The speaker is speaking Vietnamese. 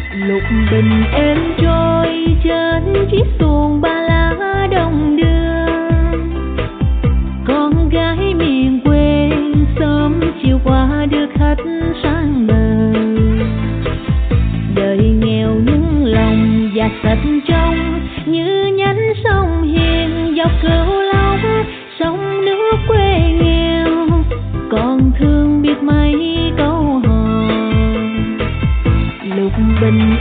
Lục bình êm trôi trên chiếc xuồng ba lá đông đưa, con gái miền quê sớm chiều qua đưa khách sang bờ. Đời nghèo nhưng lòng và sạch trong như nhánh sông hiền dọc Cửu Long, sông nước quê nghèo còn thương biết mấy câu hò. Lục bình